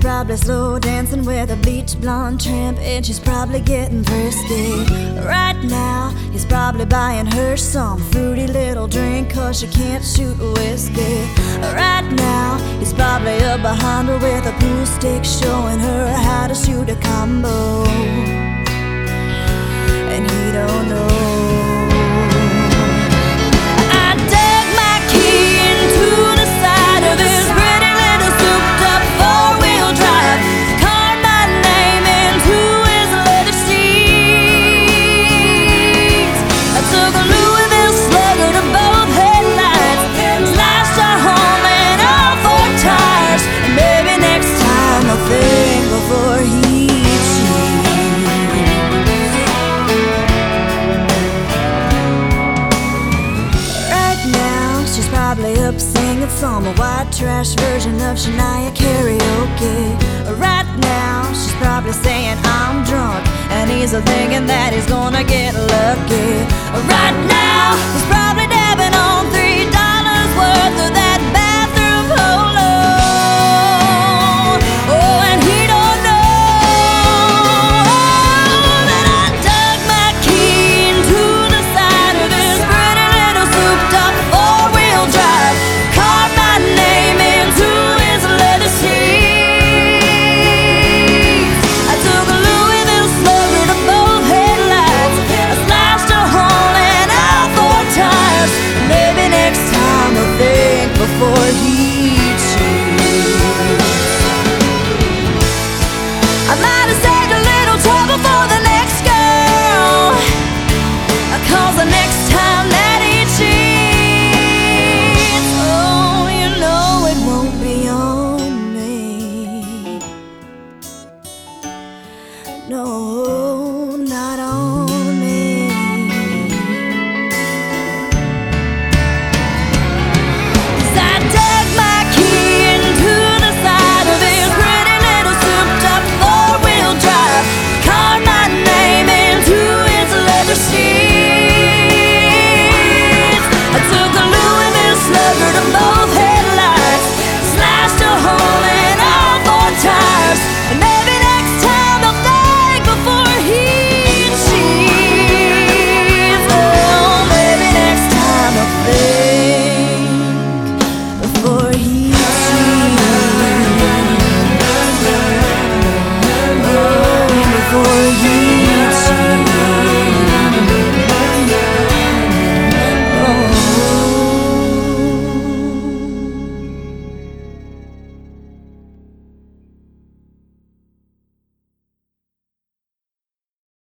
probably slow dancing with a bleach blonde tramp, and she's probably getting frisky. Right now, he's probably buying her some fruity little drink, 'cause she can't shoot whiskey. Right now, he's probably up behind her with a pool stick, showing her how to shoot a combo. And he don't know. Probably up singing some white trash version of Shania karaoke. Right now, she's probably saying I'm drunk, and he's thinking that he's gonna get lucky. Right now, he's probably dabbing on $3 worth of that